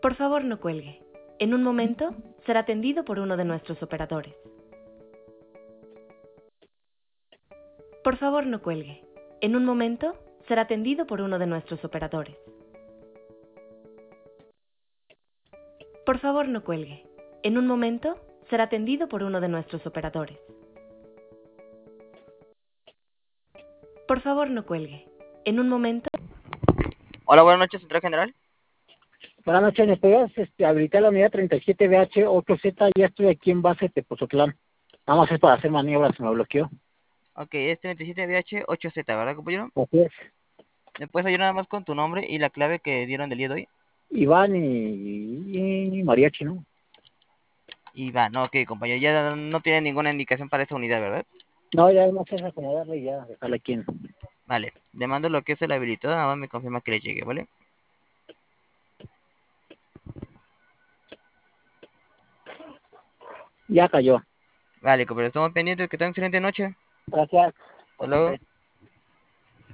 Por favor, no cuelgue. En un momento será atendido por uno de nuestros operadores. Por favor, no cuelgue. En un momento será atendido por uno de nuestros operadores. Por favor, no cuelgue. En un momento será atendido por uno de nuestros operadores. Por favor, no cuelgue. En un momento... Hola, buenas noches, Central General. Buenas noches, ¿me puedes habilitar la unidad 37BH8Z? Ya estoy aquí en base Tepozotlán. Nada más es para hacer maniobras, se me bloqueó. Ok, es 37BH8Z, ¿verdad, compañero? Así es. ¿Me puedes ayudar nada más con tu nombre y la clave que dieron del día de hoy? Iván y Mariachi, ¿no? Iván, ok, compañero, ya no tiene ninguna indicación para esa unidad, ¿verdad? No, ya no sé acomodarle y ya dejarle aquí en... Vale, le mando lo que es el habilitado, nada más me confirma que le llegue, ¿vale? Ya cayó. Vale, compañero, estamos pendientes, que tengan excelente noche. Gracias. Hasta luego.